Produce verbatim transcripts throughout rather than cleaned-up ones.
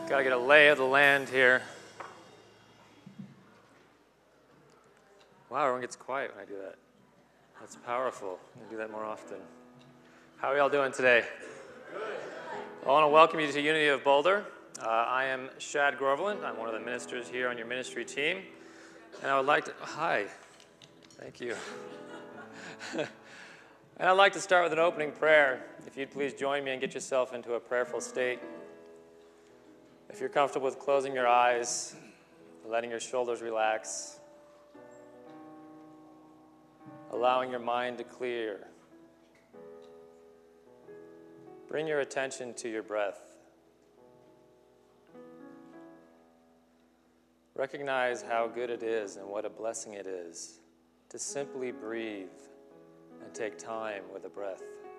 Got to get a lay of the land here. Wow, everyone gets quiet when I do that. That's powerful. I'm going to do that more often. How are y'all doing today? Good. I want to welcome you to Unity of Boulder. Uh, I am Shad Groveland. I'm one of the ministers here on your ministry team. And I would like to, hi, thank you. And I'd like to start with an opening prayer. If you'd please join me and get yourself into a prayerful state. If you're comfortable with closing your eyes, letting your shoulders relax, allowing your mind to clear, bring your attention to your breath. Recognize how good it is and what a blessing it is to simply breathe and take time with a breath.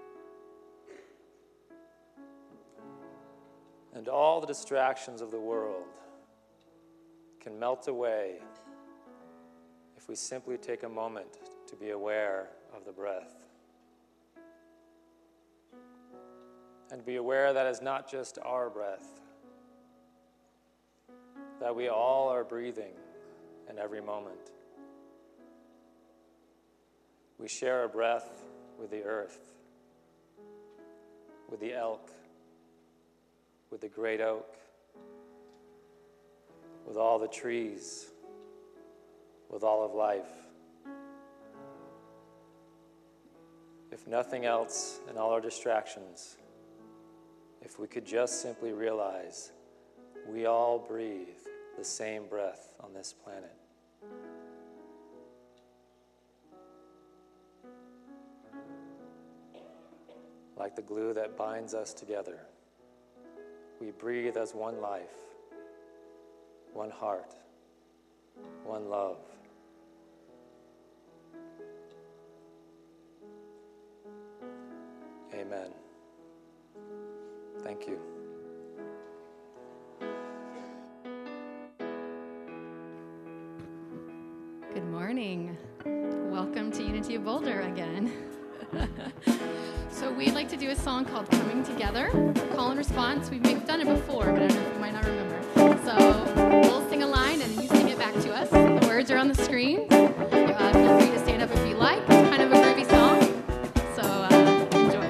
And all the distractions of the world can melt away if we simply take a moment to be aware of the breath. And be aware that it's not just our breath, that we all are breathing in every moment. We share a breath with the earth, with the elk, with the great oak, with all the trees, with all of life. If nothing else in all our distractions, if we could just simply realize we all breathe the same breath on this planet. Like the glue that binds us together, we breathe as one life, one heart, one love. Amen. Thank you. Good morning. Welcome to Unity of Boulder again. So we'd like to do a song called Coming Together, call and response. We've done it before, but I don't know if you might not remember. So we'll sing a line and you sing it back to us. The words are on the screen. Uh, feel free to stand up if you like. It's kind of a groovy song. So uh, enjoy.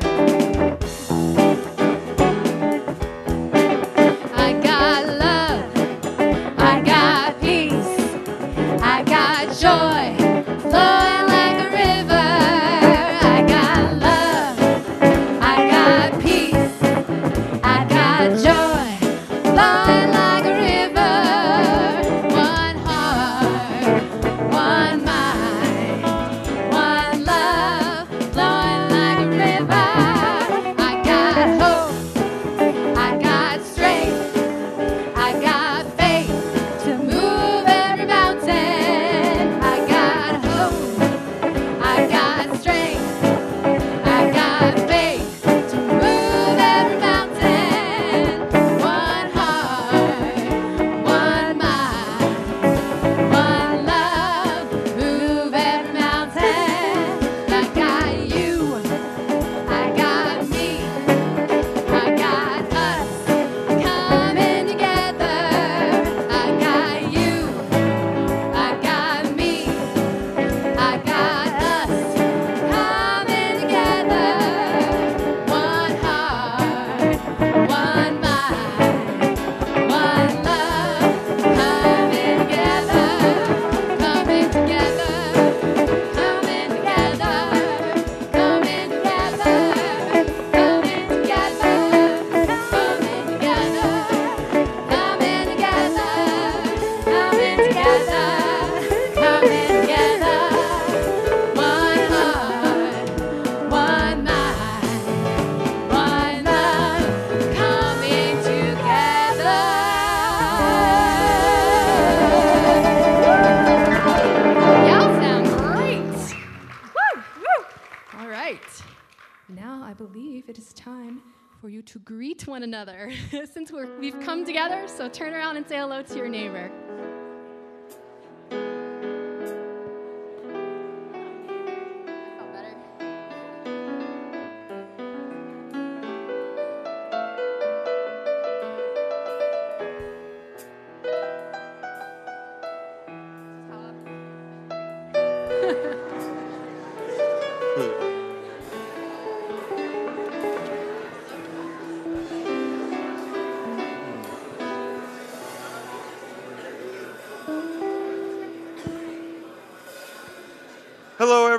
I got love. I got peace. I got joy. Flowing like a river. I got love. I got peace. I got joy. Flowing like a river. One heart, one mind, one love. Flowing like a river. I got hope. I got strength. I got faith to move every mountain. I got hope. I got strength. I got faith to move every mountain. One heart, one mind, one love. Move every mountain. I got you. I got me. I got us coming together. I got you. I got me. I got us coming together. One heart, one mind, one love. Coming together, coming together, coming together, coming together, coming together, coming together, coming together, coming together, coming together. One heart, one mind, one love, coming together. Y'all sound great. Woo, woo. All right. Now I believe it is time for you to greet one another since we're, we've come together. So turn around and say hello to your neighbor. Felt better.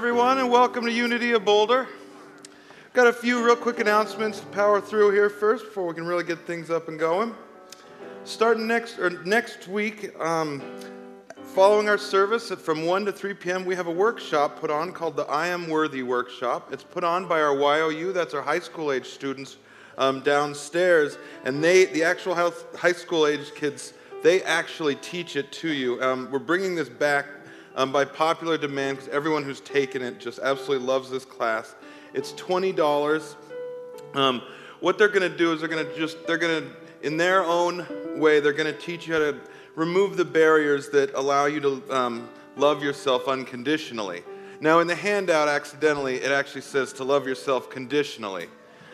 everyone, and welcome to Unity of Boulder. Got a few real quick announcements to power through here first before we can really get things up and going. Starting next or next week, um, following our service at from one to three p.m., we have a workshop put on called the I Am Worthy Workshop. It's put on by our Y O U, that's our high school age students um, downstairs, and they, the actual high school age kids, they actually teach it to you. Um, we're bringing this back Um, by popular demand, because everyone who's taken it just absolutely loves this class. It's twenty dollars. Um, what they're going to do is they're going to just, they're going to, in their own way, they're going to teach you how to remove the barriers that allow you to um, love yourself unconditionally. Now, in the handout, accidentally, it actually says to love yourself conditionally.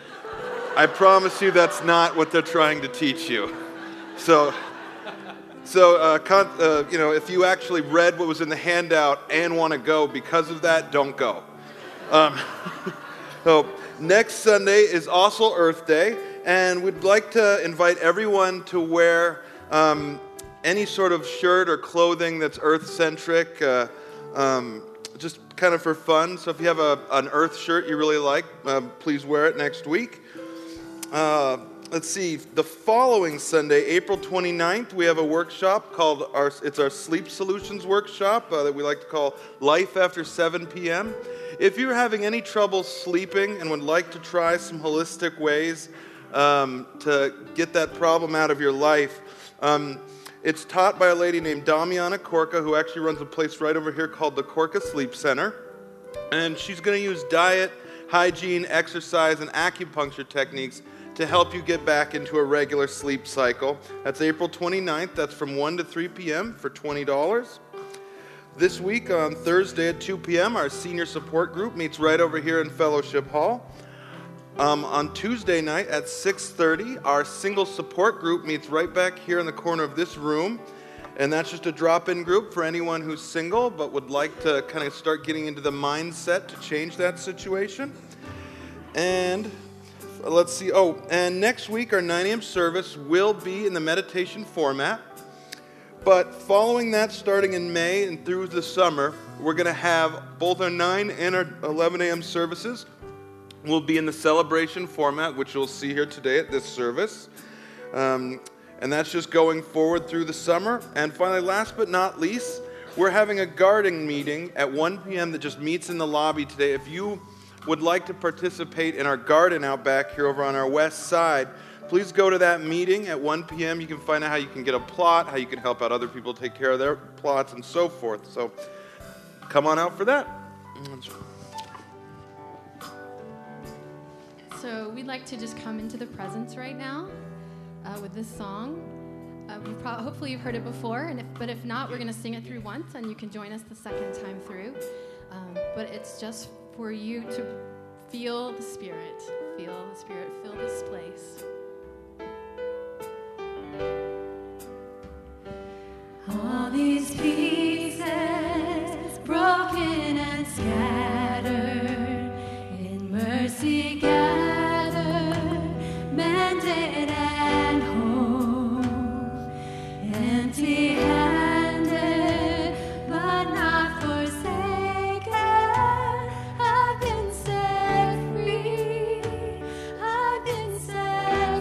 I promise you that's not what they're trying to teach you. So... So, uh, con- uh, you know, if you actually read what was in the handout and want to go because of that, don't go. Um, so, next Sunday is also Earth Day, and we'd like to invite everyone to wear um, any sort of shirt or clothing that's Earth-centric, uh, um, just kind of for fun. So if you have a, an Earth shirt you really like, uh, please wear it next week. Uh, Let's see, the following Sunday, April twenty-ninth, we have a workshop called, our, it's our Sleep Solutions Workshop uh, that we like to call Life After seven p.m. If you're having any trouble sleeping and would like to try some holistic ways um, to get that problem out of your life, um, it's taught by a lady named Damiana Korka, who actually runs a place right over here called the Korka Sleep Center. And she's going to use diet, hygiene, exercise, and acupuncture techniques to help you get back into a regular sleep cycle. That's April twenty-ninth. That's from one to three p.m. for twenty dollars. This week on Thursday at two p.m., our senior support group meets right over here in Fellowship Hall. Um, on Tuesday night at six thirty, our single support group meets right back here in the corner of this room. And that's just a drop-in group for anyone who's single but would like to kind of start getting into the mindset to change that situation. And let's see, oh, and next week our nine a.m. service will be in the meditation format. But following that, starting in May and through the summer, we're going to have both our nine and our eleven a.m. services will be in the celebration format, which you'll see here today at this service. Um, and that's just going forward through the summer. And finally, last but not least, we're having a gardening meeting at one p.m. that just meets in the lobby today. If you would like to participate in our garden out back here over on our west side, please go to that meeting at one p.m. You can find out how you can get a plot, how you can help out other people take care of their plots, and so forth. So come on out for that. So we'd like to just come into the presence right now uh, with this song. Uh, we've pro- hopefully you've heard it before, and if, but if not, we're going to sing it through once, and you can join us the second time through. Um, but it's just for you to feel the Spirit, feel the Spirit, fill this place. All these pieces, broken and scattered, in mercy gathered, mended and whole, empty-handed, but not forsaken. I've been set free, I've been set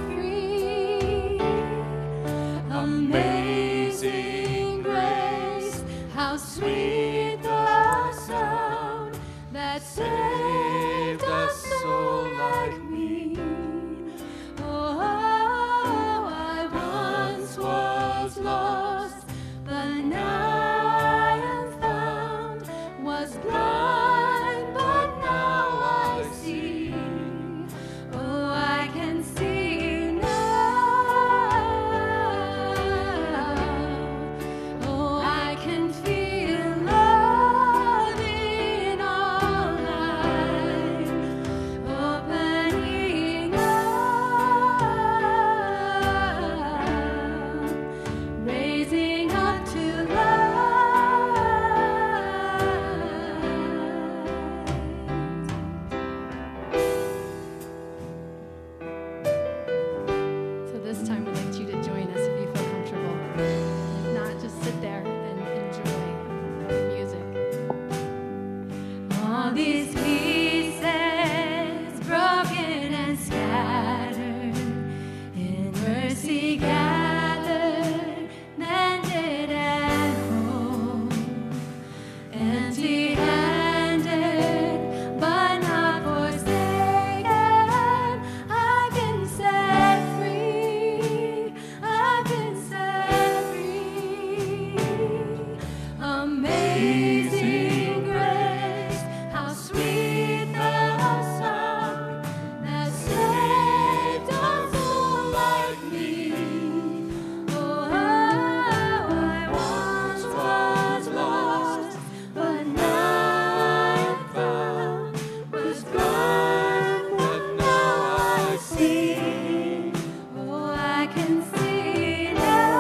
Amazing grace, how sweet the sound that saved a soul like me. Oh, how I once was lost, but now I'm found. Was blind, but now I see. Oh, I can see now.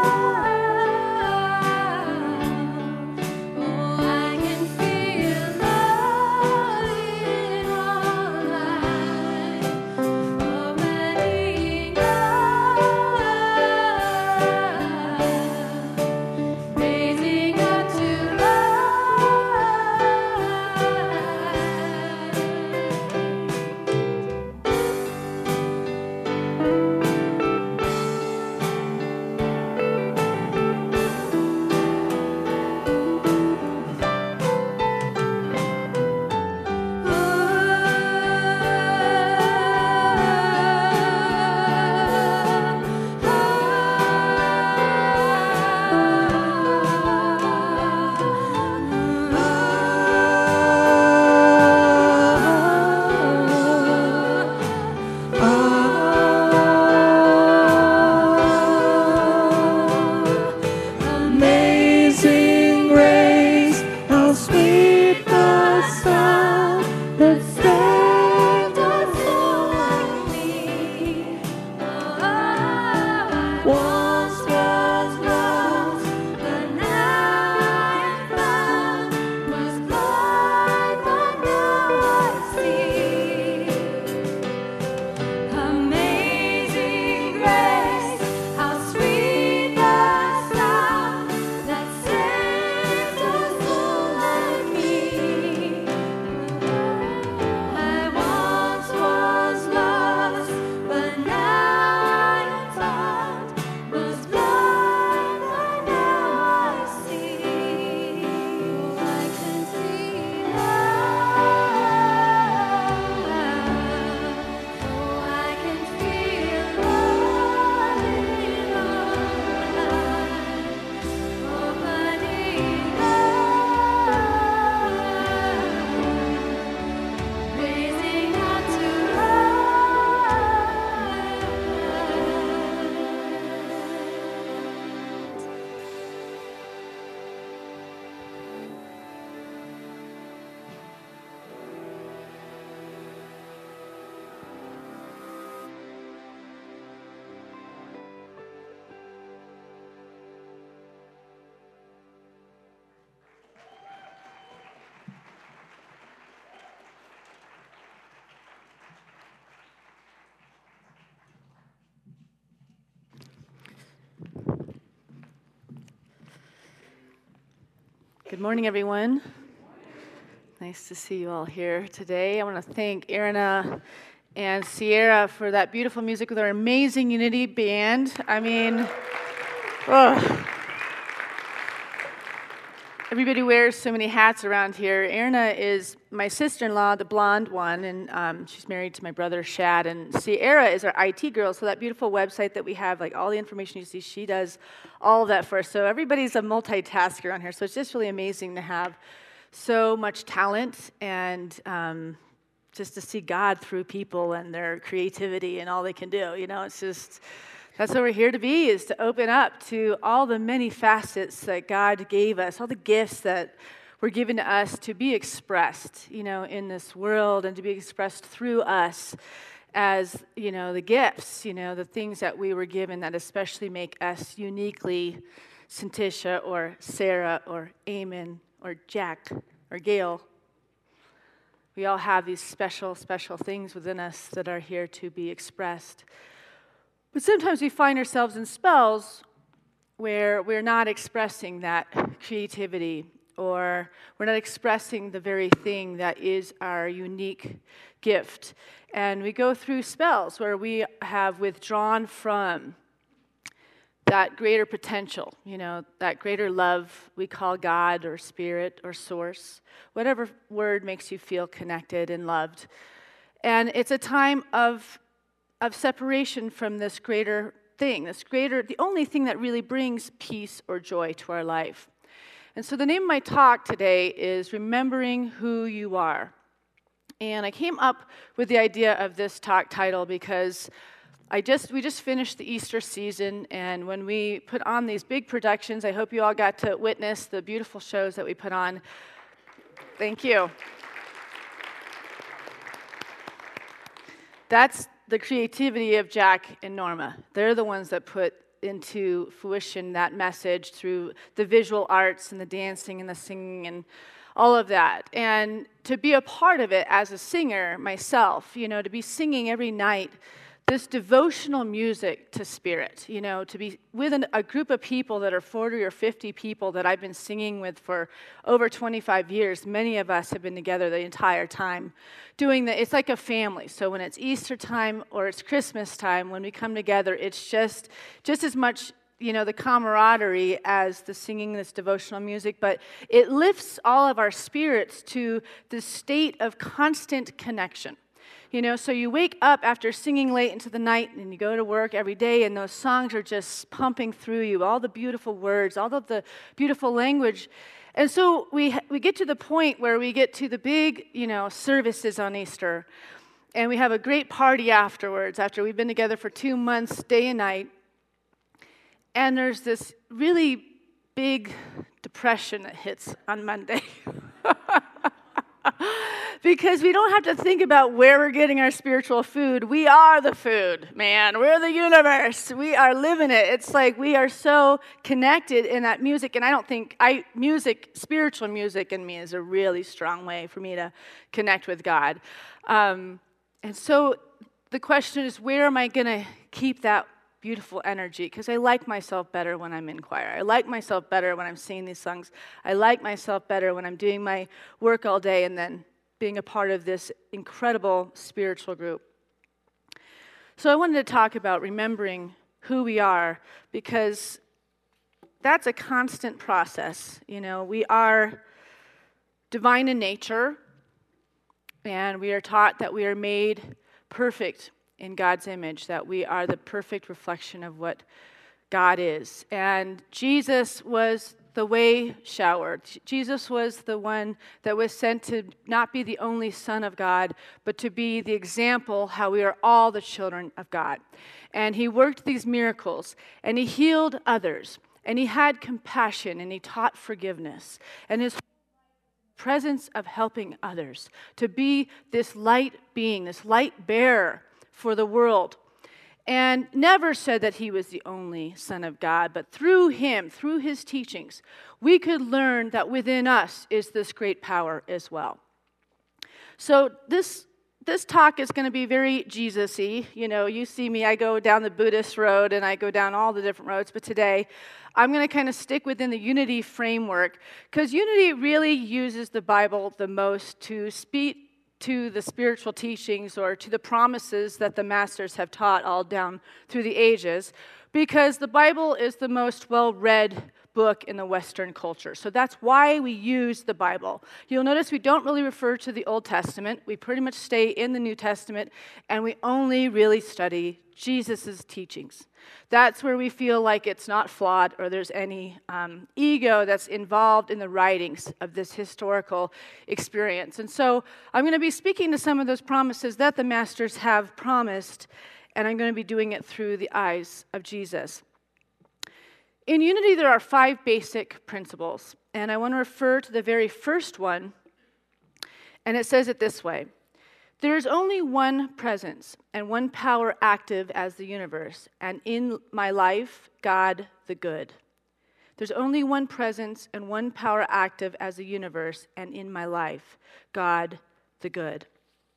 Oh, I can feel love in all life. Opening up, raising up to Amazing grace, how sweet the sound that saved a soul like me. Oh, I once was lost, but now I'm found. Was blind, but now I see. Amazing grace, how sweet the sound that saved a soul like me. I once was lost, but now I'm found. Was blind, but now I see. Oh, I can see love. Oh, I can feel love in all life. Opening up, raising up to Good morning, everyone. Nice to see you all here today. I want to thank Irina and Sierra for that beautiful music with our amazing Unity band. I mean, ugh. Everybody wears so many hats around here. Irina is my sister-in-law, the blonde one, and um, she's married to my brother, Shad. And Sierra is our I T girl, so that beautiful website that we have, like all the information you see, she does all of that for us. So everybody's a multitasker on here, so it's just really amazing to have so much talent and um, just to see God through people and their creativity and all they can do. You know, it's just... That's what we're here to be, is to open up to all the many facets that God gave us, all the gifts that were given to us to be expressed, you know, in this world and to be expressed through us as, you know, the gifts, you know, the things that we were given that especially make us uniquely Santisha or Sarah or Eamon or Jack or Gail. We all have these special, special things within us that are here to be expressed. But sometimes we find ourselves in spells where we're not expressing that creativity, or we're not expressing the very thing that is our unique gift. And we go through spells where we have withdrawn from that greater potential, you know, that greater love we call God or Spirit or Source, whatever word makes you feel connected and loved. And it's a time of of separation from this greater thing, this greater, the only thing that really brings peace or joy to our life. And so the name of my talk today is Remembering Who You Are. And I came up with the idea of this talk title because I just we just finished the Easter season, and when we put on these big productions, I hope you all got to witness the beautiful shows that we put on. Thank you. That's the creativity of Jack and Norma. They're the ones that put into fruition that message through the visual arts and the dancing and the singing and all of that. And to be a part of it as a singer myself, you know, to be singing every night this devotional music to Spirit, you know, to be with an, a group of people that are forty or fifty people that I've been singing with for over twenty-five years. Many of us have been together the entire time doing that. It's like a family. So when it's Easter time or it's Christmas time, when we come together, it's just just as much, you know, the camaraderie as the singing this devotional music, but it lifts all of our spirits to the state of constant connection. You know, so you wake up after singing late into the night and you go to work every day and those songs are just pumping through you, all the beautiful words, all of the beautiful language. And so we we get to the point where we get to the big, you know, services on Easter, and we have a great party afterwards, after we've been together for two months, day and night. And there's this really big depression that hits on Monday. Because we don't have to think about where we're getting our spiritual food. We are the food, man. We're the universe. We are living it. It's like we are so connected in that music. And I don't think, I music, spiritual music in me is a really strong way for me to connect with God. Um, and so the question is, where am I going to keep that beautiful energy? Because I like myself better when I'm in choir. I like myself better when I'm singing these songs. I like myself better when I'm doing my work all day and then being a part of this incredible spiritual group. So I wanted to talk about remembering who we are, because that's a constant process. You know, we are divine in nature, and we are taught that we are made perfect in God's image, that we are the perfect reflection of what God is. And Jesus was the way showered. Jesus was the one that was sent to not be the only Son of God, but to be the example how we are all the children of God. And he worked these miracles, and he healed others, and he had compassion, and he taught forgiveness. And his presence of helping others, to be this light being, this light bearer for the world. And never said that he was the only Son of God, but through him, through his teachings, we could learn that within us is this great power as well. So this this talk is going to be very Jesus-y. You know, you see me, I go down the Buddhist road and I go down all the different roads, but today I'm going to kind of stick within the unity framework, because unity really uses the Bible the most to speak to the spiritual teachings or to the promises that the masters have taught all down through the ages, because the Bible is the most well-read book in the Western culture. So that's why we use the Bible. You'll notice we don't really refer to the Old Testament. We pretty much stay in the New Testament, and we only really study Jesus' teachings. That's where we feel like it's not flawed or there's any um, ego that's involved in the writings of this historical experience. And so I'm going to be speaking to some of those promises that the masters have promised, and I'm going to be doing it through the eyes of Jesus. In unity, there are five basic principles, and I want to refer to the very first one, and it says it this way. There is only one presence and one power active as the universe, and in my life, God the good. There's only one presence and one power active as the universe, and in my life, God the good.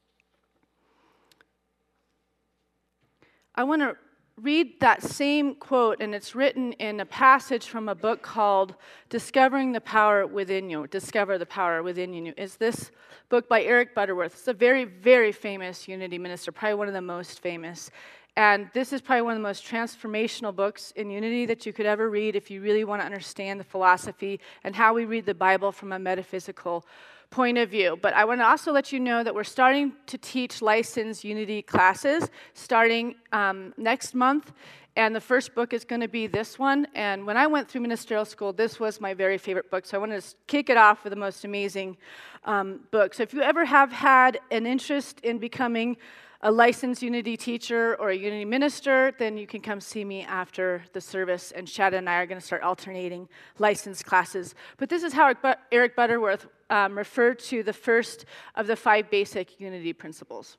I want to read that same quote, and it's written in a passage from a book called Discovering the Power Within You. Discover the Power Within You. Is this book by Eric Butterworth. It's a very, very famous unity minister, probably one of the most famous. And this is probably one of the most transformational books in unity that you could ever read if you really want to understand the philosophy and how we read the Bible from a metaphysical point of view. But I want to also let you know that we're starting to teach licensed Unity classes starting um, next month. And the first book is going to be this one. And when I went through ministerial school, this was my very favorite book. So I wanted to kick it off with the most amazing um, book. So if you ever have had an interest in becoming a licensed Unity teacher or a Unity minister, then you can come see me after the service. And Shada and I are going to start alternating licensed classes. But this is how Eric Butterworth um, referred to the first of the five basic Unity principles.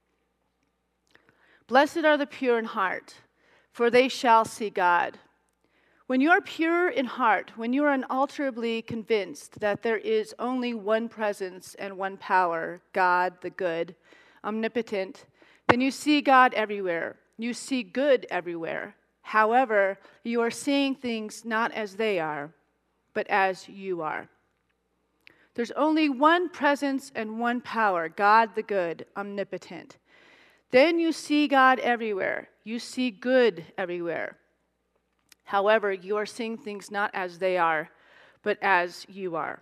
Blessed are the pure in heart, for they shall see God. When you are pure in heart, when you are unalterably convinced that there is only one presence and one power, God the good, omnipotent, then you see God everywhere. You see good everywhere. However, you are seeing things not as they are, but as you are. There's only one presence and one power, God the good, omnipotent. Then you see God everywhere. You see good everywhere. However, you are seeing things not as they are, but as you are.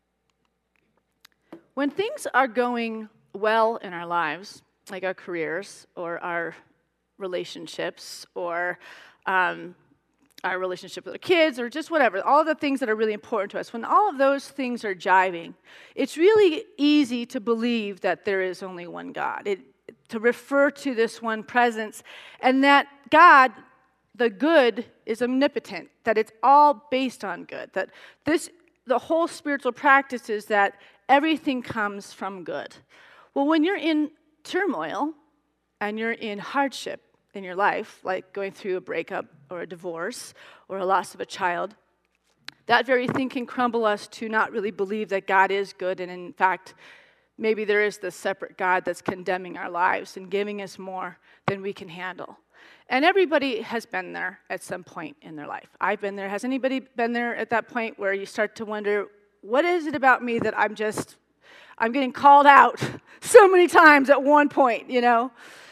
When things are going well in our lives, like our careers or our relationships or um, our relationship with our kids or just whatever, all the things that are really important to us, when all of those things are jiving, it's really easy to believe that there is only one God. It, to refer to this one presence, and that God, the good, is omnipotent, that it's all based on good, that this, the whole spiritual practice is that everything comes from good. Well, when you're in turmoil and you're in hardship in your life, like going through a breakup or a divorce or a loss of a child, that very thing can crumble us to not really believe that God is good, and in fact, maybe there is this separate God that's condemning our lives and giving us more than we can handle. And everybody has been there at some point in their life. I've been there. Has anybody been there at that point where you start to wonder, what is it about me that I'm just, I'm getting called out so many times at one point, you know?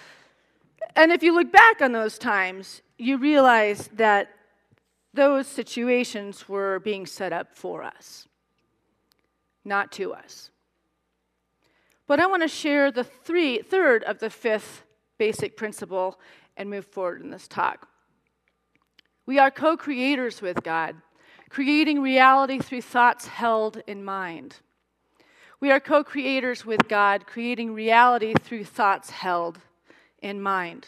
And if you look back on those times, you realize that those situations were being set up for us, not to us. But I want to share the three, third of the fifth basic principle and move forward in this talk. We are co-creators with God, creating reality through thoughts held in mind. We are co-creators with God, creating reality through thoughts held in mind.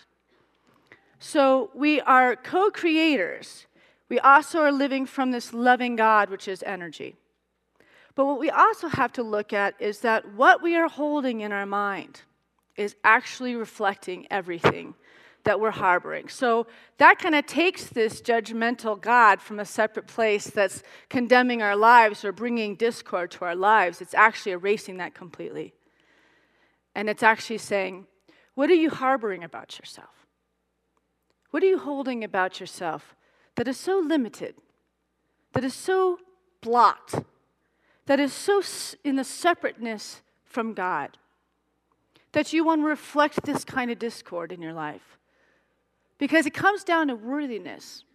So we are co-creators. We also are living from this loving God, which is energy. But what we also have to look at is that what we are holding in our mind is actually reflecting everything that we're harboring. So that kind of takes this judgmental God from a separate place that's condemning our lives or bringing discord to our lives. It's actually erasing that completely. And it's actually saying, what are you harboring about yourself? What are you holding about yourself that is so limited, that is so blocked, that is so in the separateness from God, that you want to reflect this kind of discord in your life? Because it comes down to worthiness.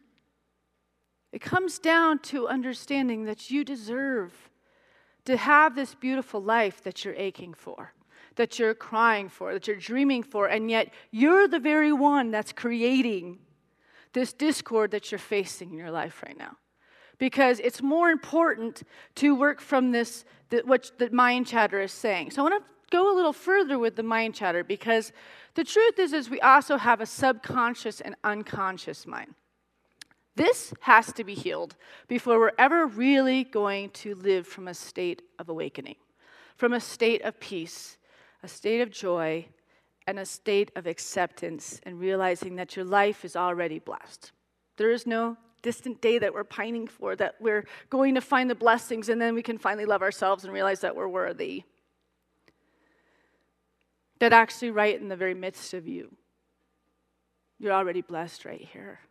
It comes down to understanding that you deserve to have this beautiful life that you're aching for, that you're crying for, that you're dreaming for, and yet you're the very one that's creating this discord that you're facing in your life right now. Because it's more important to work from this, the, what the mind chatter is saying. So I want to go a little further with the mind chatter, because the truth is, is we also have a subconscious and unconscious mind. This has to be healed before we're ever really going to live from a state of awakening, from a state of peace, a state of joy, and a state of acceptance, and realizing that your life is already blessed. There is no distant day that we're pining for, that we're going to find the blessings, and then we can finally love ourselves and realize that we're worthy. That actually right in the very midst of you, you're already blessed right here.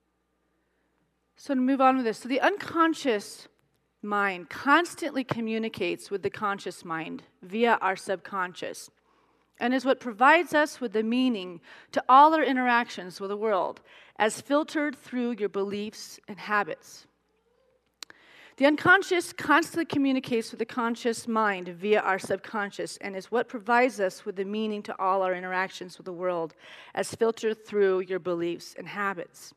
So to move on with this, so the unconscious mind constantly communicates with the conscious mind via our subconscious, and is what provides us with the meaning to all our interactions with the world, as filtered through your beliefs and habits. The unconscious constantly communicates with the conscious mind via our subconscious and is what provides us with the meaning to all our interactions with the world as filtered through your beliefs and habits.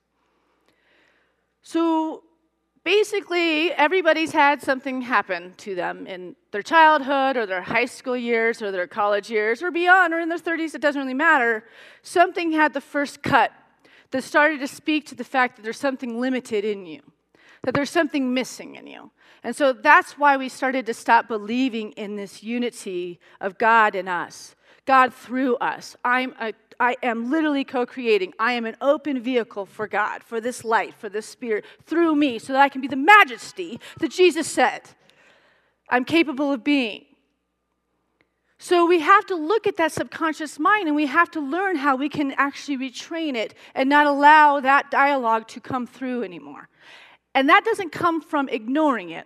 So basically, everybody's had something happen to them in their childhood or their high school years or their college years or beyond or in their thirties, it doesn't really matter. Something had the first cut that started to speak to the fact that there's something limited in you, that there's something missing in you. And so that's why we started to stop believing in this unity of God in us, God through us. I'm a I am literally co-creating. I am an open vehicle for God, for this light, for this Spirit, through me, so that I can be the majesty that Jesus said I'm capable of being. So we have to look at that subconscious mind, and we have to learn how we can actually retrain it and not allow that dialogue to come through anymore. And that doesn't come from ignoring it.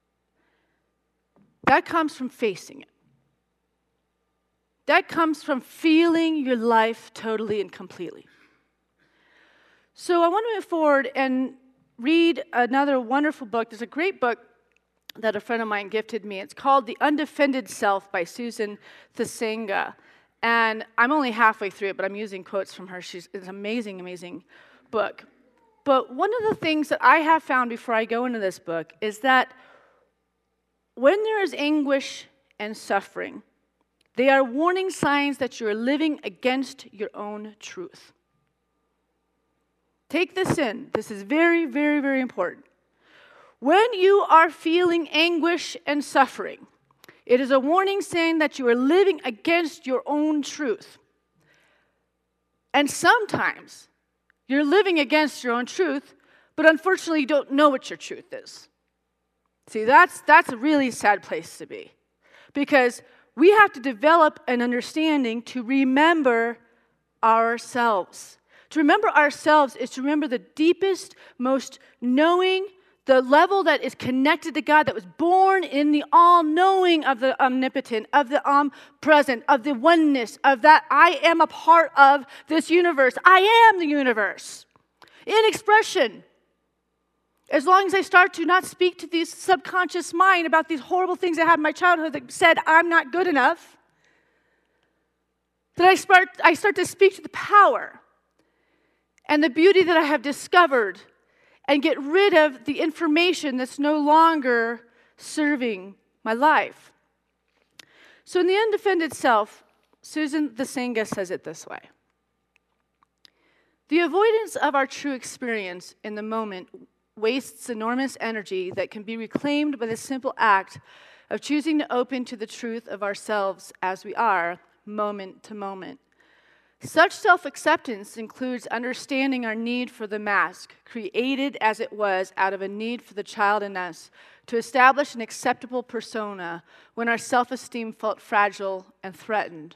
That comes from facing it. That comes from feeling your life totally and completely. So I want to move forward and read another wonderful book. There's a great book that a friend of mine gifted me. It's called The Undefended Self by Susan Thesiger. And I'm only halfway through it, but I'm using quotes from her. She's, it's an amazing, amazing book. But one of the things that I have found before I go into this book is that when there is anguish and suffering, they are warning signs that you're living against your own truth. Take this in. This is very, very, very important. When you are feeling anguish and suffering, it is a warning saying that you are living against your own truth. And sometimes you're living against your own truth, but unfortunately you don't know what your truth is. See, that's, that's a really sad place to be. Because we have to develop an understanding to remember ourselves. To remember ourselves is to remember the deepest, most knowing, the level that is connected to God, that was born in the all-knowing of the omnipotent, of the omnipresent, of the oneness, of that I am a part of this universe. I am the universe. In expression. As long as I start to not speak to this subconscious mind about these horrible things I had in my childhood that said I'm not good enough, that I start, I start to speak to the power and the beauty that I have discovered and get rid of the information that's no longer serving my life. So in The Undefended Self, Susan Thesiger says it this way. The avoidance of our true experience in the moment wastes enormous energy that can be reclaimed by the simple act of choosing to open to the truth of ourselves as we are, moment to moment. Such self-acceptance includes understanding our need for the mask, created as it was out of a need for the child in us, to establish an acceptable persona when our self-esteem felt fragile and threatened.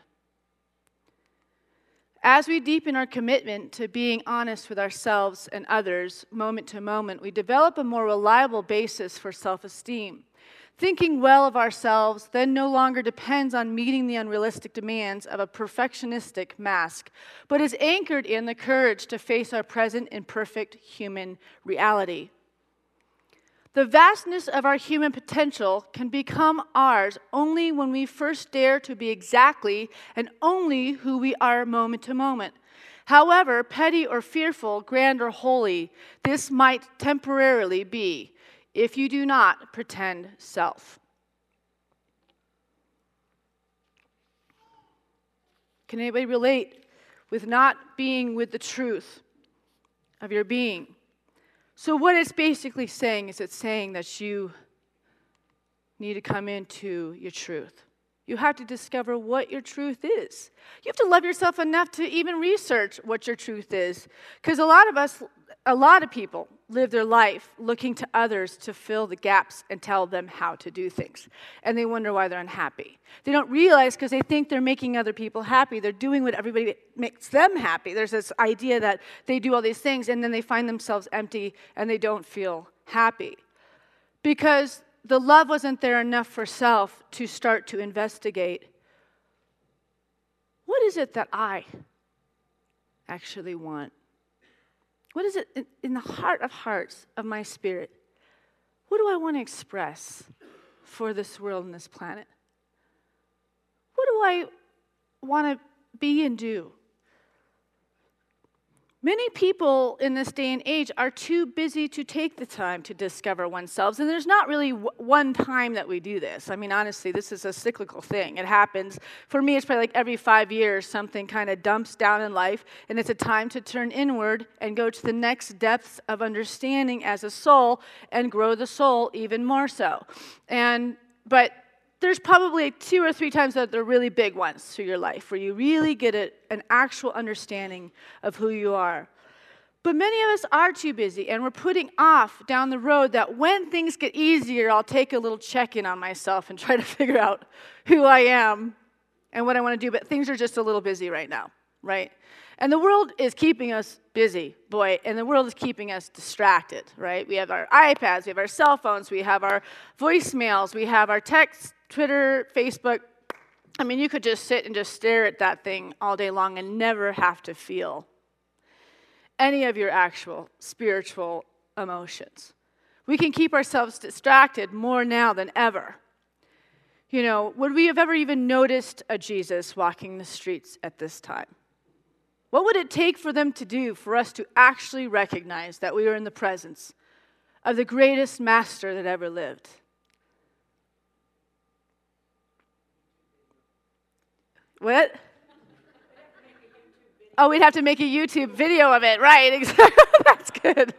As we deepen our commitment to being honest with ourselves and others, moment to moment, we develop a more reliable basis for self-esteem. Thinking well of ourselves then no longer depends on meeting the unrealistic demands of a perfectionistic mask, but is anchored in the courage to face our present imperfect human reality. The vastness of our human potential can become ours only when we first dare to be exactly and only who we are moment to moment. However petty or fearful, grand or holy, this might temporarily be, if you do not pretend self. Can anybody relate with not being with the truth of your being? So what it's basically saying is it's saying that you need to come into your truth. You have to discover what your truth is. You have to love yourself enough to even research what your truth is. Because a lot of us, a lot of people live their life looking to others to fill the gaps and tell them how to do things. And they wonder why they're unhappy. They don't realize because they think they're making other people happy. They're doing what everybody makes them happy. There's this idea that they do all these things and then they find themselves empty and they don't feel happy. Because the love wasn't there enough for self to start to investigate, what is it that I actually want? What is it in, in the heart of hearts of my spirit? what do I want to express for this world and this planet? What do I want to be and do? Many people in this day and age are too busy to take the time to discover oneself, and there's not really w- one time that we do this. I mean, honestly, this is a cyclical thing. It happens. For me, it's probably like every five years, something kind of dumps down in life, and it's a time to turn inward and go to the next depths of understanding as a soul and grow the soul even more so. And, but there's probably two or three times that they're really big ones through your life where you really get a, an actual understanding of who you are. But many of us are too busy, and we're putting off down the road that when things get easier, I'll take a little check-in on myself and try to figure out who I am and what I want to do. But things are just a little busy right now, right? And the world is keeping us busy, boy, and the world is keeping us distracted, right? We have our iPads, we have our cell phones, we have our voicemails, we have our texts, Twitter, Facebook. I mean, you could just sit and just stare at that thing all day long and never have to feel any of your actual spiritual emotions. We can keep ourselves distracted more now than ever. You know, would we have ever even noticed a Jesus walking the streets at this time? What would it take for them to do for us to actually recognize that we are in the presence of the greatest master that ever lived? What? Oh, we'd have to make a YouTube video of it, right? Exactly. That's good.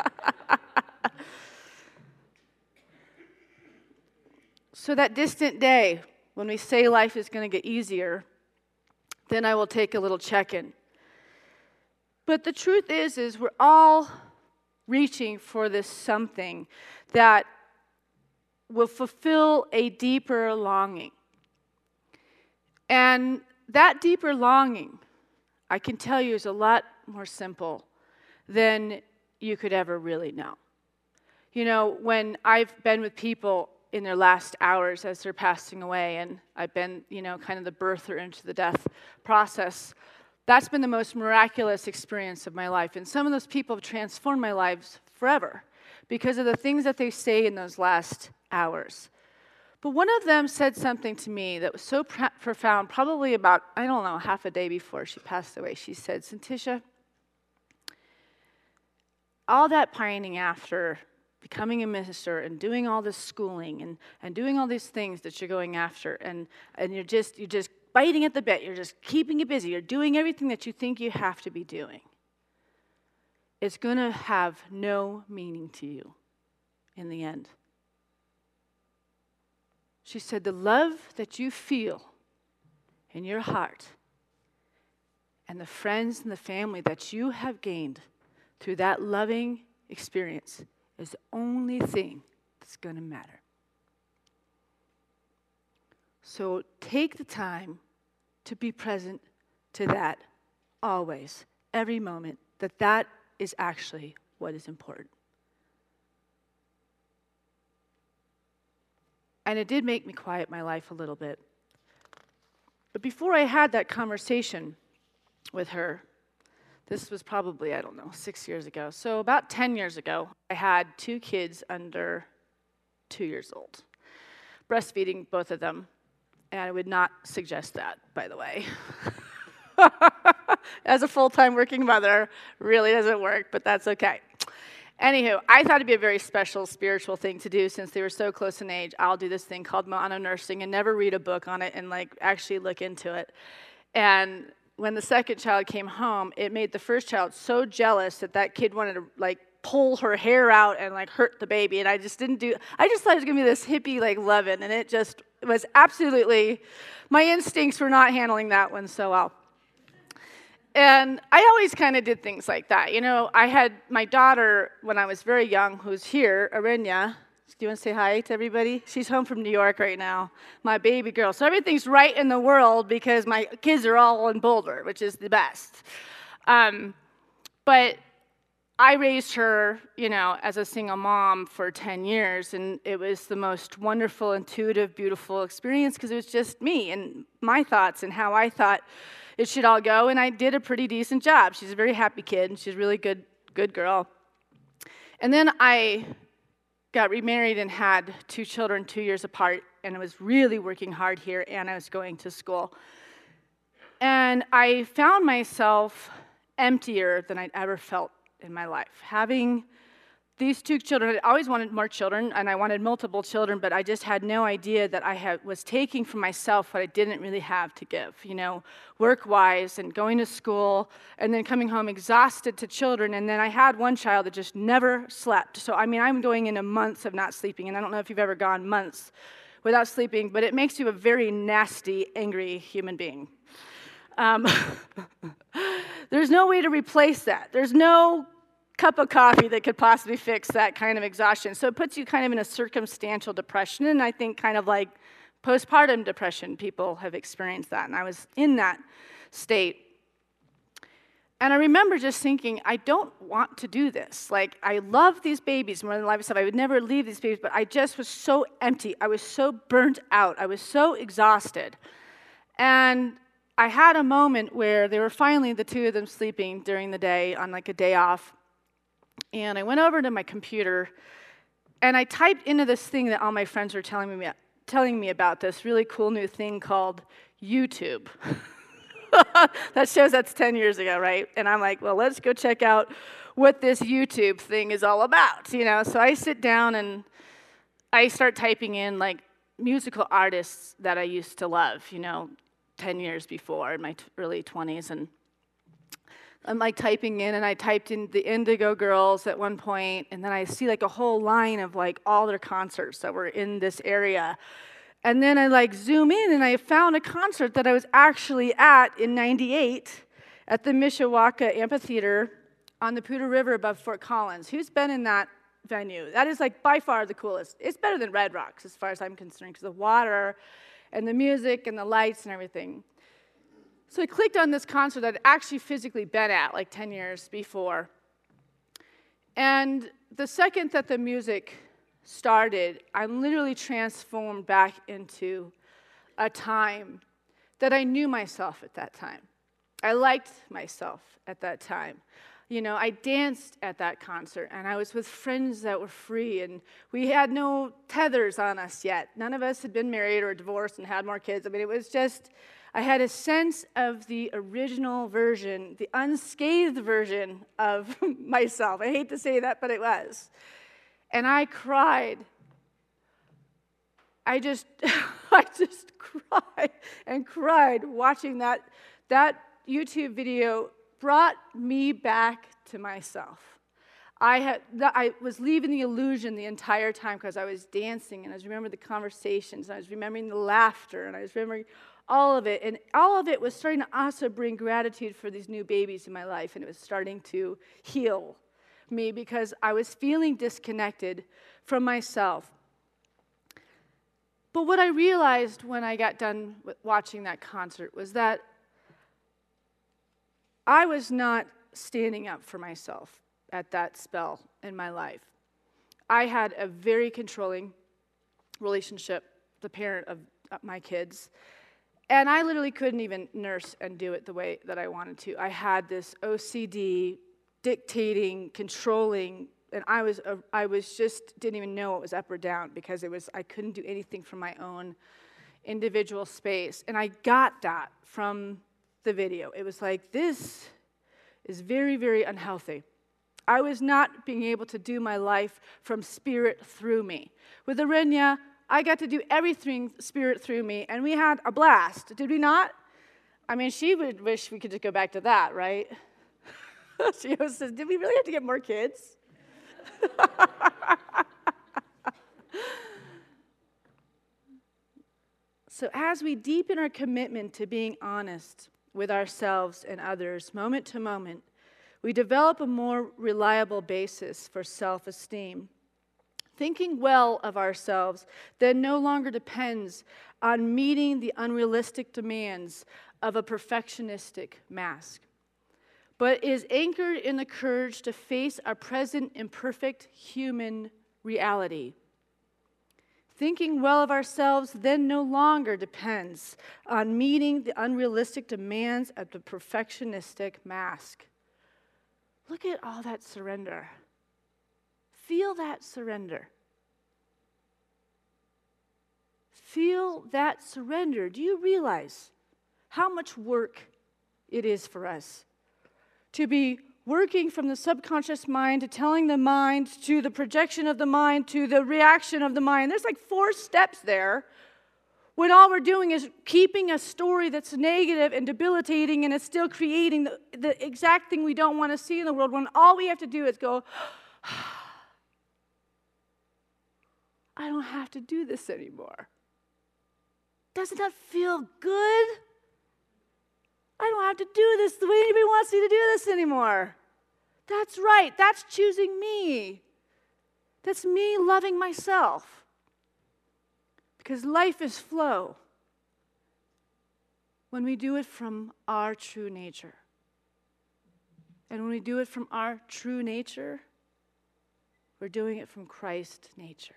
So that distant day, when we say life is going to get easier, then I will take a little check-in. But the truth is, is we're all reaching for this something that will fulfill a deeper longing. And that deeper longing, I can tell you, is a lot more simple than you could ever really know. You know, when I've been with people in their last hours as they're passing away, and I've been, you know, kind of the birther into the death process, that's been the most miraculous experience of my life. And some of those people have transformed my lives forever because of the things that they say in those last hours. But one of them said something to me that was so pr- profound, probably about, I don't know, half a day before she passed away. She said, Santisha, all that pining after becoming a minister and doing all this schooling and, and doing all these things that you're going after, and, and you're just you're just biting at the bit, you're just keeping it busy, you're doing everything that you think you have to be doing. It's going to have no meaning to you in the end. She said, the love that you feel in your heart and the friends and the family that you have gained through that loving experience is the only thing that's going to matter. So take the time to be present to that always, every moment, that that is actually what is important. And it did make me quiet my life a little bit. But before I had that conversation with her, this was probably, I don't know, six years ago. So about ten years ago, I had two kids under two years old, breastfeeding both of them. And I would not suggest that, by the way. As a full-time working mother, really doesn't work, but that's okay. Anywho, I thought it'd be a very special spiritual thing to do since they were so close in age. I'll do this thing called mono nursing and never read a book on it and like actually look into it. And when the second child came home, it made the first child so jealous that that kid wanted to like pull her hair out and like hurt the baby. And I just didn't do, I just thought it was gonna be this hippie like loving, and it just was absolutely, my instincts were not handling that one so well. And I always kind of did things like that. You know, I had my daughter when I was very young, who's here, Arinya. Do you want to say hi to everybody? She's home from New York right now, my baby girl. So everything's right in the world because my kids are all in Boulder, which is the best. Um, but I raised her, you know, as a single mom for ten years, and it was the most wonderful, intuitive, beautiful experience because it was just me and my thoughts and how I thought it should all go, and I did a pretty decent job. She's a very happy kid, and she's a really good, good girl. And then I got remarried and had two children two years apart, and I was really working hard here, and I was going to school. And I found myself emptier than I'd ever felt in my life. Having these two children, I always wanted more children, and I wanted multiple children, but I just had no idea that I had, was taking from myself what I didn't really have to give, you know, work-wise and going to school, and then coming home exhausted to children, and then I had one child that just never slept. So, I mean, I'm going into months of not sleeping, and I don't know if you've ever gone months without sleeping, but it makes you a very nasty, angry human being. Um, there's no way to replace that. There's no cup of coffee that could possibly fix that kind of exhaustion. So it puts you kind of in a circumstantial depression, and I think kind of like postpartum depression, people have experienced that, and I was in that state. And I remember just thinking, I don't want to do this. Like, I love these babies more than life itself. I would never leave these babies, but I just was so empty. I was so burnt out. I was so exhausted. And I had a moment where they were finally, the two of them, sleeping during the day on like a day off. And I went over to my computer, and I typed into this thing that all my friends were telling me, telling me about, this really cool new thing called YouTube. That shows that's ten years ago, right? And I'm like, well, let's go check out what this YouTube thing is all about, you know? So I sit down, and I start typing in, like, musical artists that I used to love, you know, ten years before, in my t- early twenties, and I'm like typing in, and I typed in the Indigo Girls at one point, and then I see like a whole line of like all their concerts that were in this area. And then I like zoom in, and I found a concert that I was actually at in ninety-eight at the Mishawaka Amphitheater on the Poudre River above Fort Collins. Who's been in that venue? That is like by far the coolest. It's better than Red Rocks as far as I'm concerned, because the water and the music and the lights and everything. So I clicked on this concert that I'd actually physically been at like ten years before. And the second that the music started, I'm literally transformed back into a time that I knew myself at that time. I liked myself at that time. You know, I danced at that concert, and I was with friends that were free, and we had no tethers on us yet. None of us had been married or divorced and had more kids. I mean, it was just, I had a sense of the original version, the unscathed version of myself. I hate to say that, but it was. And I cried. I just, I just cried and cried watching that. That YouTube video brought me back to myself. I had, I was leaving the illusion the entire time because I was dancing, and I was remembering the conversations, and I was remembering the laughter, and I was remembering all of it. And all of it was starting to also bring gratitude for these new babies in my life, and it was starting to heal me because I was feeling disconnected from myself. But what I realized when I got done with watching that concert was that I was not standing up for myself at that spell in my life. I had a very controlling relationship, the parent of my kids, and I literally couldn't even nurse and do it the way that I wanted to. I had this O C D, dictating, controlling, and I was uh, I was just didn't even know it was up or down because it was I couldn't do anything from my own individual space, and I got that from the video. It was like, this is very, very unhealthy. I was not being able to do my life from spirit through me. With Arenya, I got to do everything spirit through me, and we had a blast, did we not? I mean, she would wish we could just go back to that, right? She always says, did we really have to get more kids? So as we deepen our commitment to being honest with ourselves and others, moment to moment, we develop a more reliable basis for self-esteem. Thinking well of ourselves then no longer depends on meeting the unrealistic demands of a perfectionistic mask, but is anchored in the courage to face our present imperfect human reality. Thinking well of ourselves then no longer depends on meeting the unrealistic demands of the perfectionistic mask. Look at all that surrender. Feel that surrender. feel that surrender, do you realize how much work it is for us to be working from the subconscious mind to telling the mind to the projection of the mind to the reaction of the mind? There's like four steps there when all we're doing is keeping a story that's negative and debilitating, and it's still creating the, the exact thing we don't want to see in the world, when all we have to do is go, I don't have to do this anymore. Doesn't that feel good? I don't have to do this the way anybody wants me to do this anymore. That's right. That's choosing me. That's me loving myself. Because life is flow when we do it from our true nature. And when we do it from our true nature, we're doing it from Christ's nature.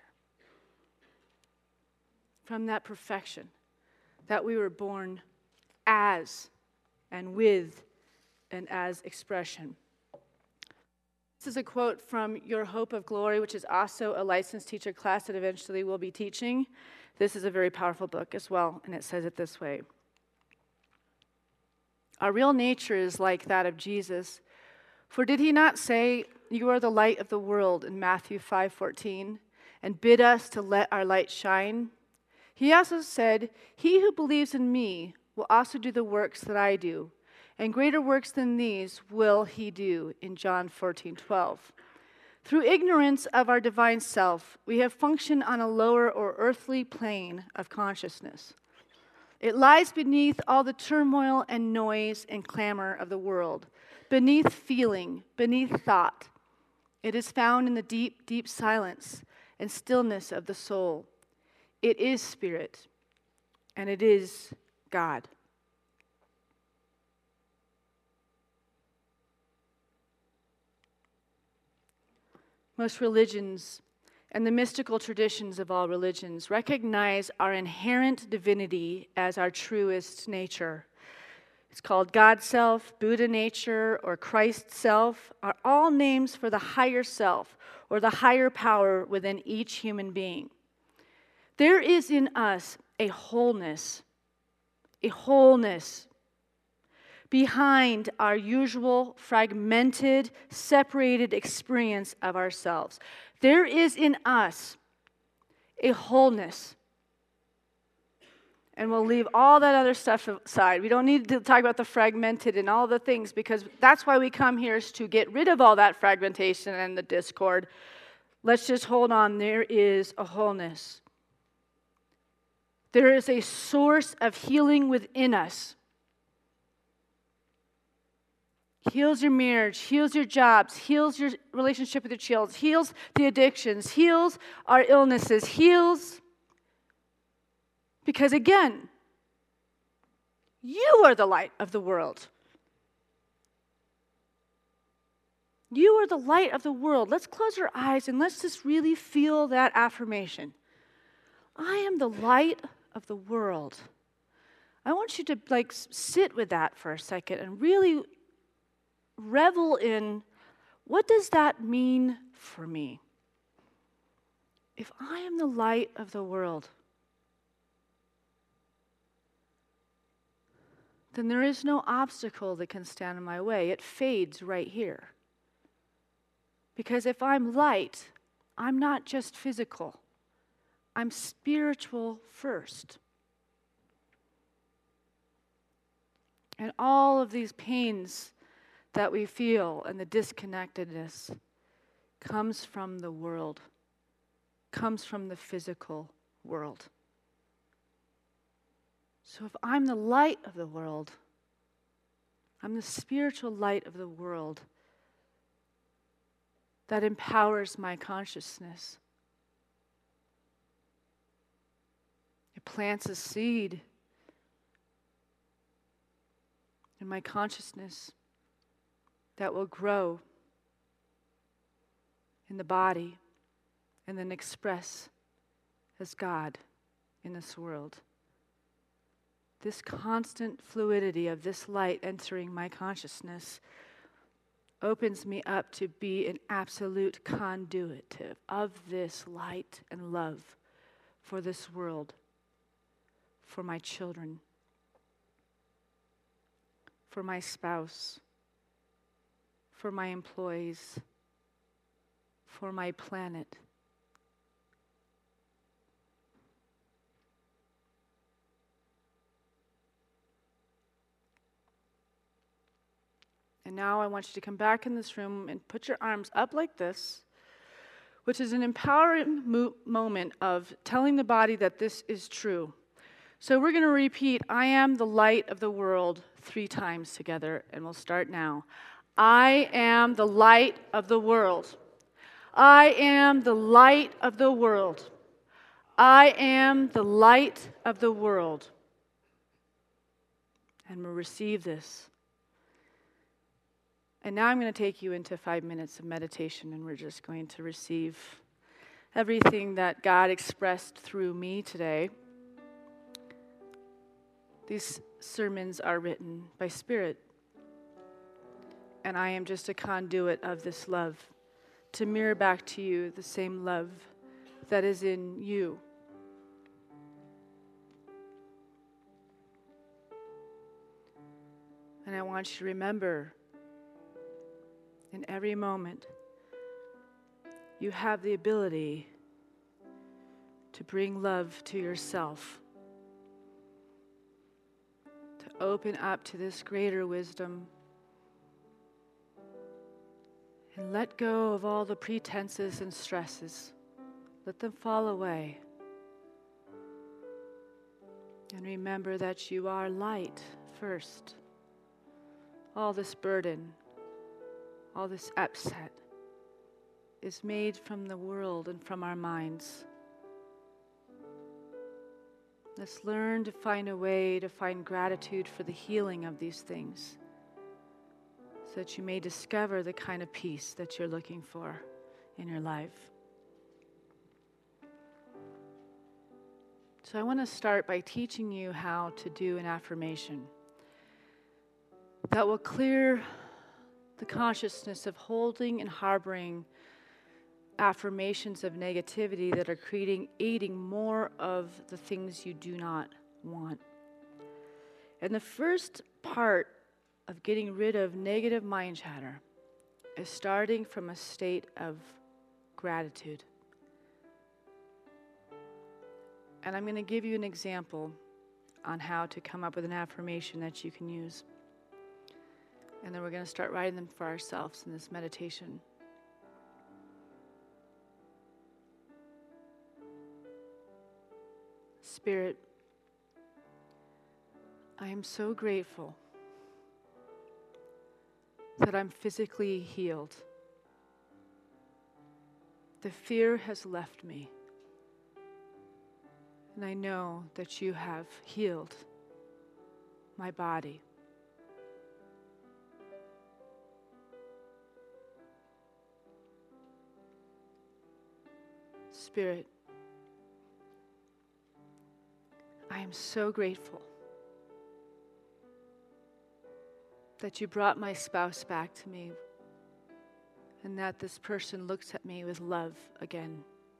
From that perfection that we were born as and with and as expression. This is a quote from Your Hope of Glory, which is also a licensed teacher class that eventually we'll be teaching. This is a very powerful book as well, and it says it this way. Our real nature is like that of Jesus. For did he not say, you are the light of the world in Matthew five fourteen, and bid us to let our light shine? He also said, he who believes in me will also do the works that I do, and greater works than these will he do, in John fourteen twelve. Through ignorance of our divine self, we have functioned on a lower or earthly plane of consciousness. It lies beneath all the turmoil and noise and clamor of the world, beneath feeling, beneath thought. It is found in the deep, deep silence and stillness of the soul. It is spirit, and it is God. Most religions and the mystical traditions of all religions recognize our inherent divinity as our truest nature. It's called God self, Buddha nature, or Christ self, are all names for the higher self or the higher power within each human being. There is in us a wholeness, a wholeness behind our usual fragmented, separated experience of ourselves. There is in us a wholeness. And we'll leave all that other stuff aside. We don't need to talk about the fragmented and all the things, because that's why we come here, is to get rid of all that fragmentation and the discord. Let's just hold on. There is a wholeness. There is a source of healing within us. Heals your marriage, heals your jobs, heals your relationship with your children, heals the addictions, heals our illnesses, heals. Because again, you are the light of the world. You are the light of the world. Let's close our eyes and let's just really feel that affirmation. I am the light of the world. I want you to like sit with that for a second and really revel in, what does that mean for me? If I am the light of the world, then there is no obstacle that can stand in my way. It fades right here. Because if I'm light, I'm not just physical. I'm spiritual first. And all of these pains that we feel and the disconnectedness comes from the world, comes from the physical world. So if I'm the light of the world, I'm the spiritual light of the world that empowers my consciousness. It plants a seed in my consciousness that will grow in the body and then express as God in this world. This constant fluidity of this light entering my consciousness opens me up to be an absolute conduit of this light and love for this world for my children, for my spouse, for my employees, for my planet. And now I want you to come back in this room and put your arms up like this, which is an empowering mo- moment of telling the body that this is true. So we're going to repeat, I am the light of the world, three times together, and we'll start now. I am the light of the world. I am the light of the world. I am the light of the world. And we'll receive this. And now I'm going to take you into five minutes of meditation, and we're just going to receive everything that God expressed through me today. These sermons are written by Spirit, and I am just a conduit of this love to mirror back to you the same love that is in you. And I want you to remember, in every moment, you have the ability to bring love to yourself, to open up to this greater wisdom, and let go of all the pretenses and stresses. Let them fall away. And remember that you are light first. All this burden, all this upset is made from the world and from our minds. Let's learn to find a way to find gratitude for the healing of these things, so that you may discover the kind of peace that you're looking for in your life. So I want to start by teaching you how to do an affirmation that will clear the consciousness of holding and harboring affirmations of negativity that are creating, aiding more of the things you do not want. And the first part of getting rid of negative mind chatter is starting from a state of gratitude. And I'm going to give you an example on how to come up with an affirmation that you can use. And then we're going to start writing them for ourselves in this meditation. Spirit, I am so grateful that I'm physically healed. The fear has left me. And I know that you have healed my body. Spirit, I am so grateful that you brought my spouse back to me and that this person looks at me with love again.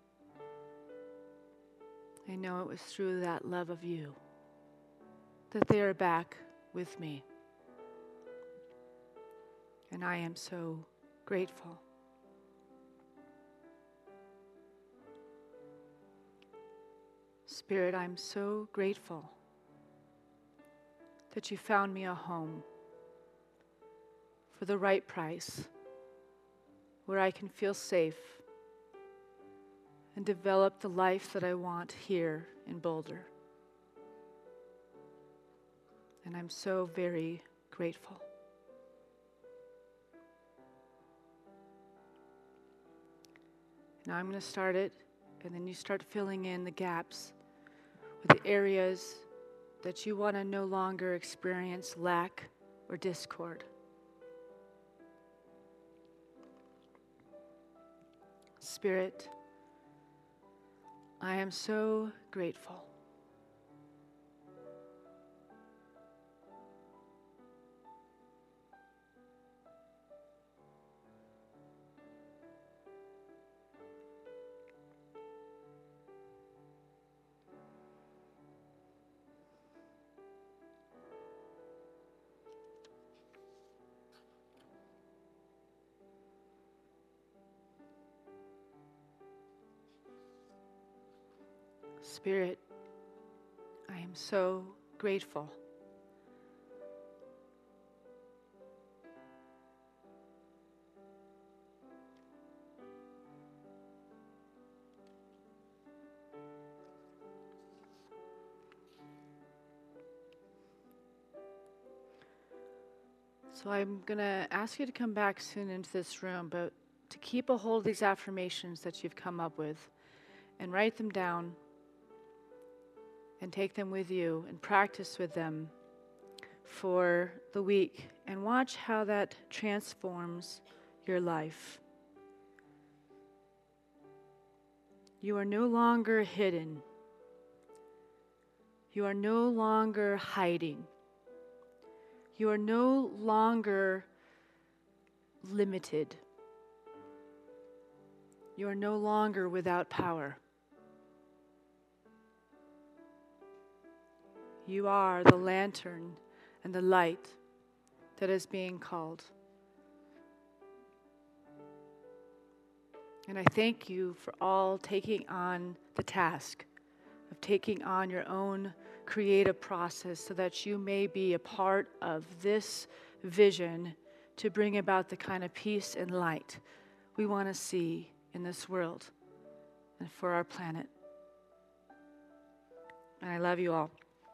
I know it was through that love of you that they are back with me. And I am so grateful. Spirit, I'm so grateful that you found me a home for the right price, where I can feel safe and develop the life that I want here in Boulder. And I'm so very grateful. Now I'm going to start it, and then you start filling in the gaps with the areas that you want to no longer experience lack or discord. Spirit, I am so grateful Spirit, I am so grateful. So I'm going to ask you to come back soon into this room, but to keep a hold of these affirmations that you've come up with and write them down and take them with you and practice with them for the week and watch how that transforms your life. You are no longer hidden. You are no longer hiding. You are no longer limited. You are no longer without power. You are the lantern and the light that is being called. And I thank you for all taking on the task of taking on your own creative process so that you may be a part of this vision to bring about the kind of peace and light we want to see in this world and for our planet. And I love you all.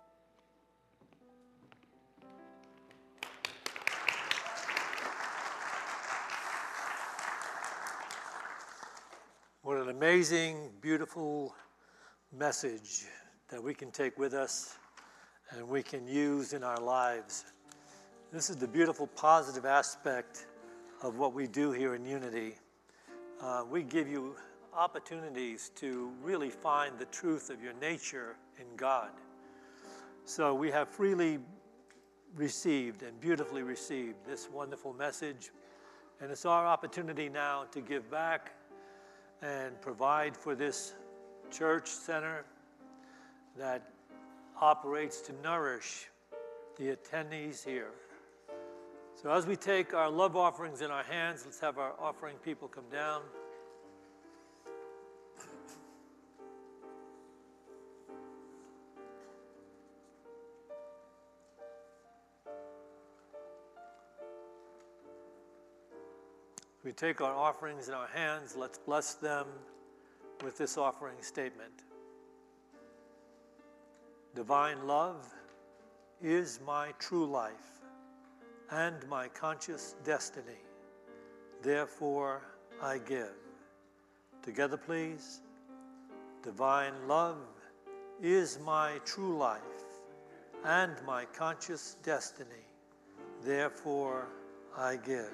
What an amazing, beautiful message that we can take with us and we can use in our lives. This is the beautiful, positive aspect of what we do here in Unity. Uh, we give you opportunities to really find the truth of your nature in God. So we have freely received and beautifully received this wonderful message, and it's our opportunity now to give back and provide for this church center that operates to nourish the attendees here. So as we take our love offerings in our hands, let's have our offering people come down. We take our offerings in our hands, let's bless them with this offering statement. Divine love is my true life and my conscious destiny. Therefore, I give. Together, please. Divine love is my true life and my conscious destiny. Therefore, I give.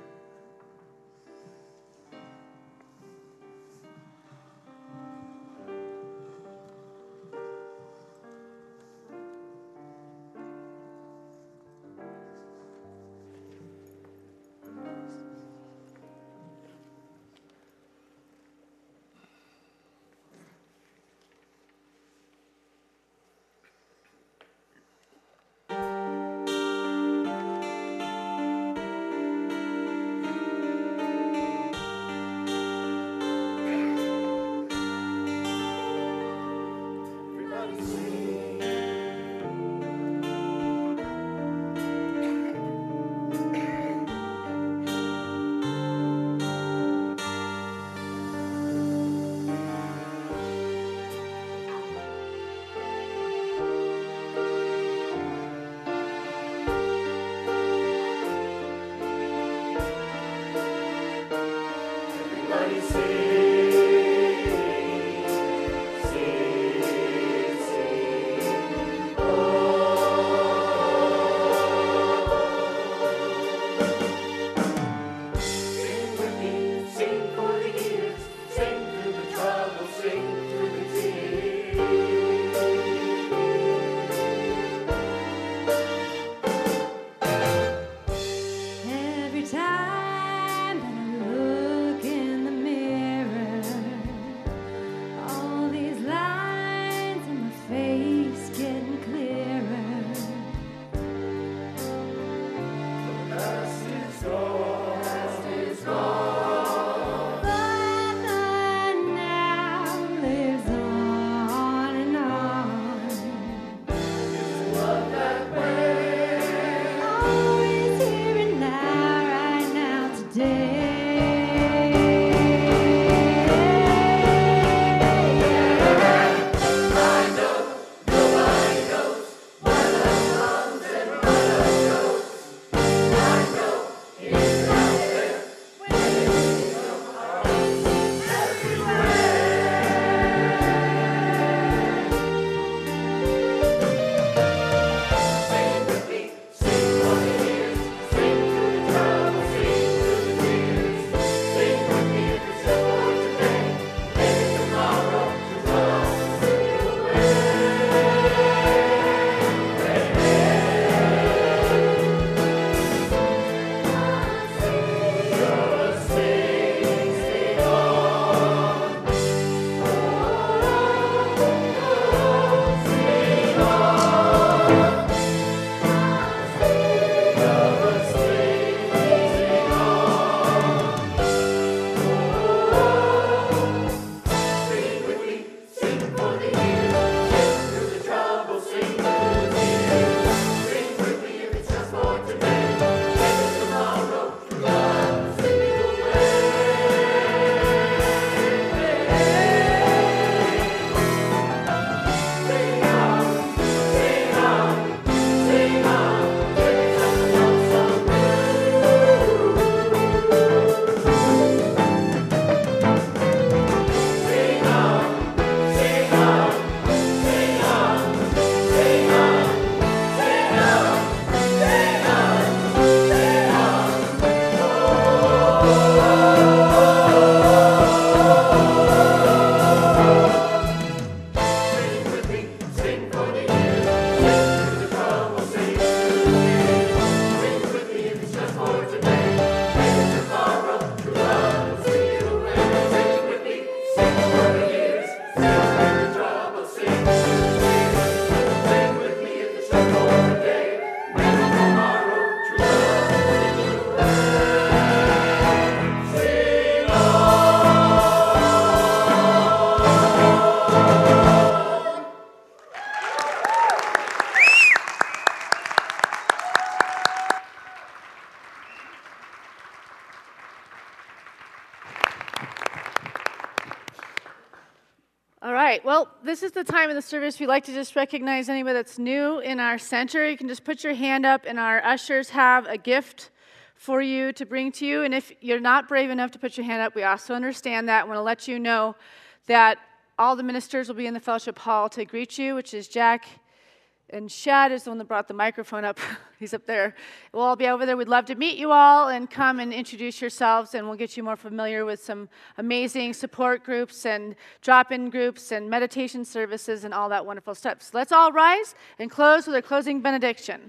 All right, well, this is the time in the service we like to just recognize anybody that's new in our center. You can just put your hand up, and our ushers have a gift for you to bring to you. And if you're not brave enough to put your hand up, we also understand that. I want to let you know that all the ministers will be in the fellowship hall to greet you, which is Jack. And Shad is the one that brought the microphone up. He's up there. We'll all be over there. We'd love to meet you all and come and introduce yourselves, and we'll get you more familiar with some amazing support groups and drop-in groups and meditation services and all that wonderful stuff. So let's all rise and close with our closing benediction.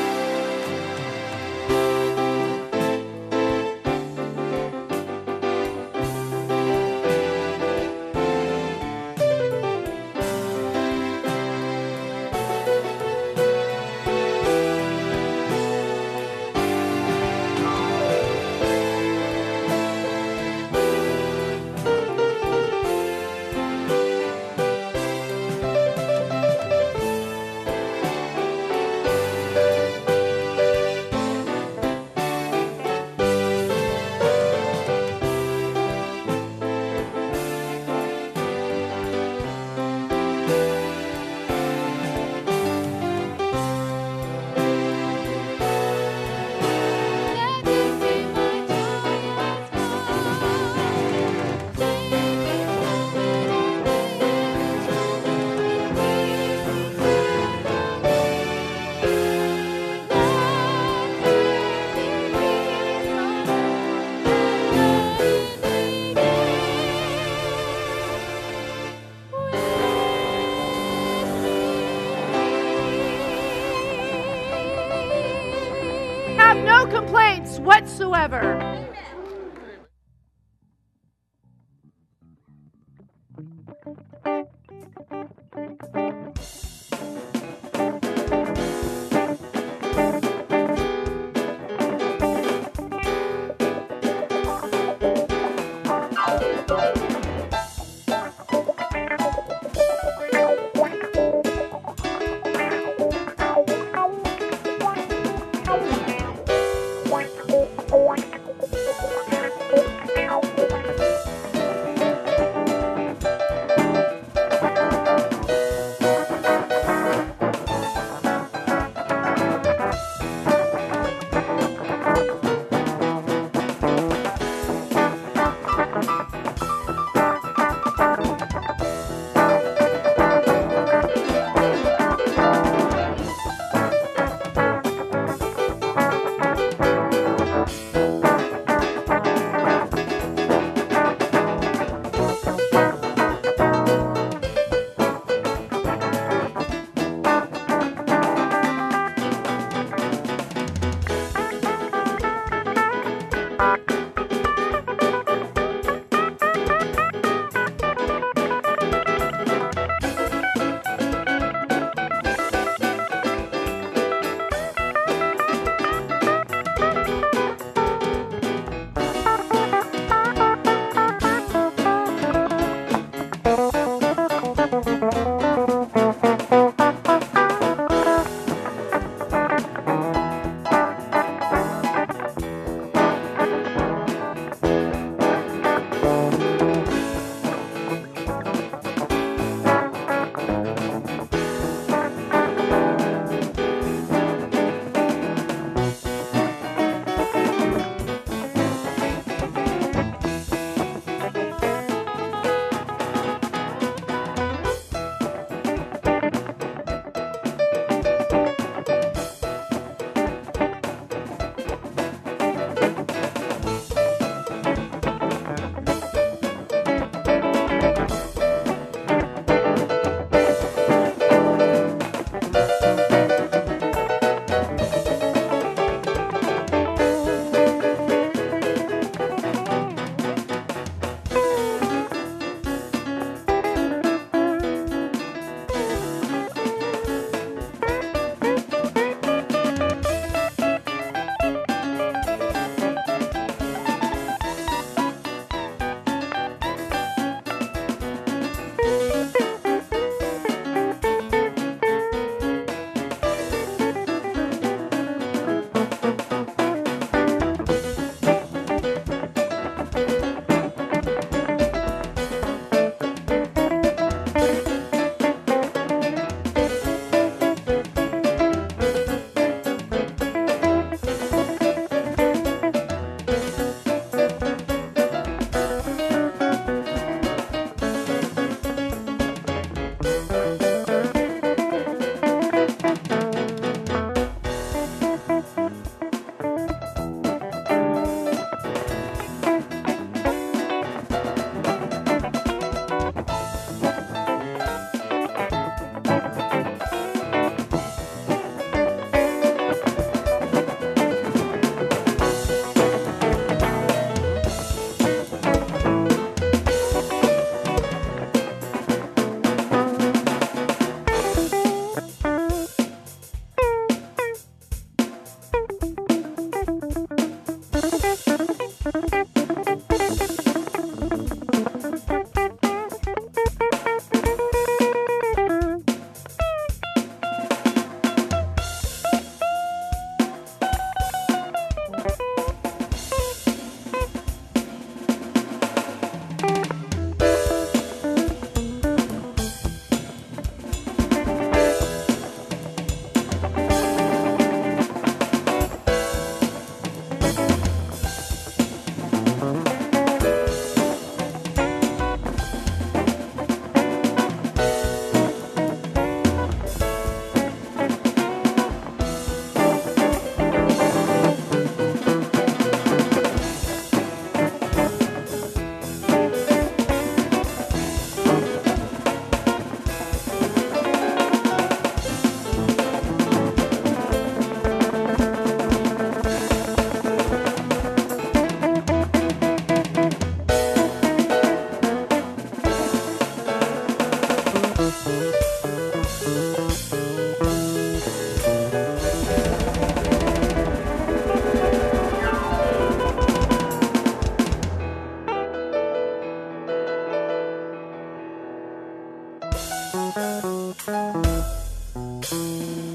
Complaints whatsoever. Thank